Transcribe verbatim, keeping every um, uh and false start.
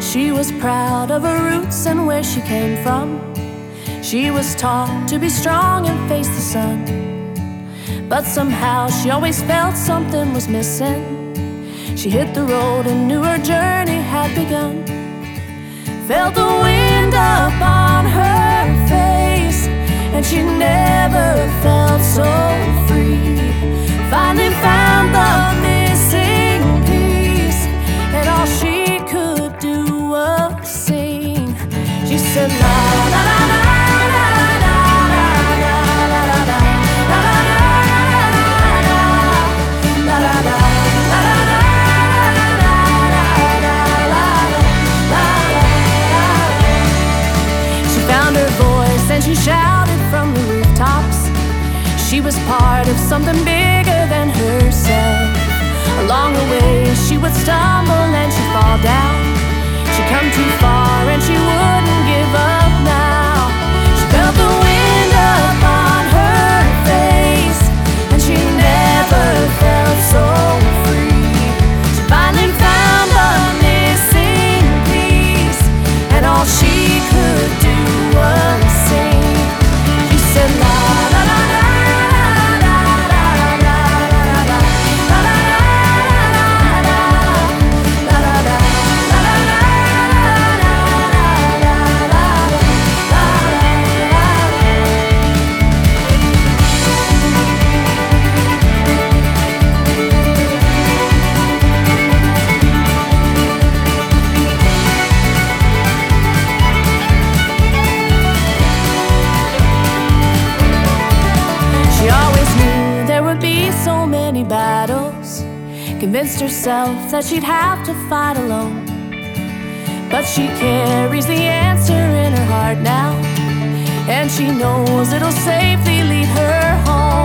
She was proud of her roots and where she came from. She was taught to be strong and face the sun. But somehow she always felt something was missing. She hit the road and knew her journey had begun. Felt the wind up on her face, and she never felt so free. Finally found the missing piece, and all she could do was sing. She said la la la la. She shouted from the rooftops. She was part of something bigger than herself. Along the way she would stumble and she'd fall down. She'd come too far and she wouldn't give up now. She felt the wind up on her face, and she never felt so free. She finally found the missing piece, and all she could do was sing. Battles, convinced herself that she'd have to fight alone. But she carries the answer in her heart now, and she knows it'll safely lead her home.